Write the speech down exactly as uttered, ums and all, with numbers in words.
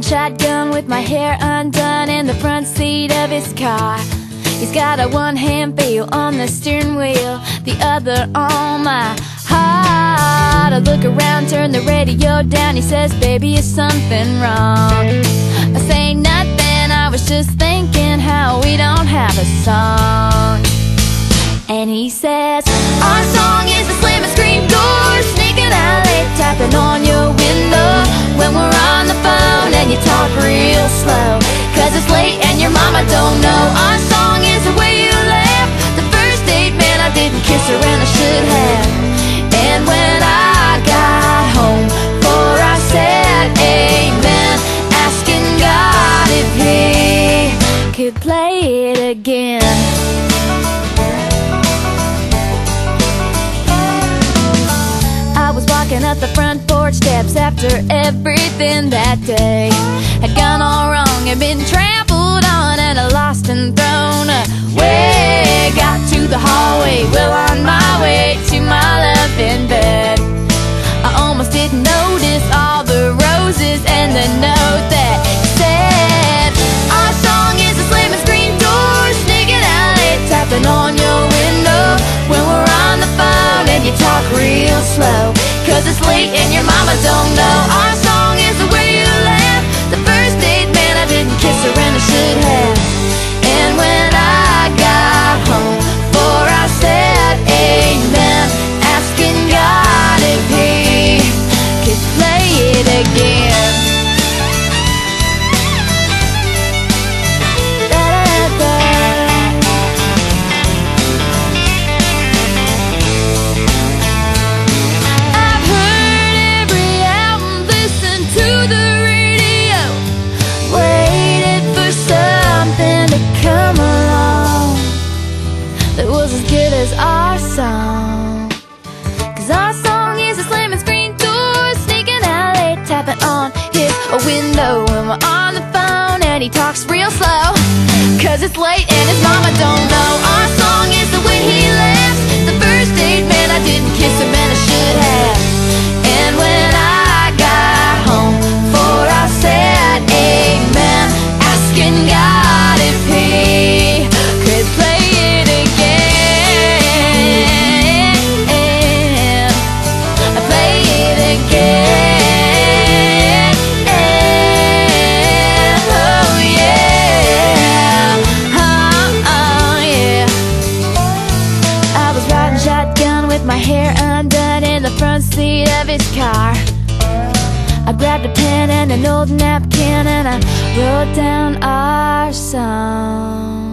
riding shotgun with my hair undone in the front seat of his car. He's got a one-hand feel on the steering wheel, the other on my heart. I look around, turn the radio down. He says, baby, is something wrong? I say nothing, I was just thinking how we don't have a song. And he says, our song is a slamming screen door, sneaking out late, tapping on your window when we're on the phone and you talk real slow, cause it's late and your mama don't know. Our song is the way you laugh, the first date, man, I didn't kiss her and I should have. And when I got home, for I said amen, asking God if he could play it again. I was walking up the front porch steps after everything that day had gone all wrong, had been trampled on and lost and thrown away. Got to the hallway, well on my way to my loving bed. I almost didn't notice all the roses and the note that said, our song is a slamming screen door, sneaking out late, tapping on your window when we're on the phone and you talk real slow, cause it's late and your mama don't know. Our song is the way you laugh, the first date, man, I didn't kiss her and I should have. And when I got home, for I said amen, asking God if he could play it again. Da-da-da-da. I've heard every album, listened to the radio, waited for something to come along that was as good as our song. Cause our song is a slamming screen door, sneaking out late, tapping on his window when we're on the phone and he talks real slow, cause it's late and his mama don't know. Our song is the way he laughs, the first date, man, I didn't kiss him and I should have. And when I got home, for I said amen, asking God if he could play it again. Play it again. Oh yeah. Oh, oh yeah. I was riding shotgun with my hair undone in the front seat of his car. I grabbed a pen and an old napkin and I wrote down our song.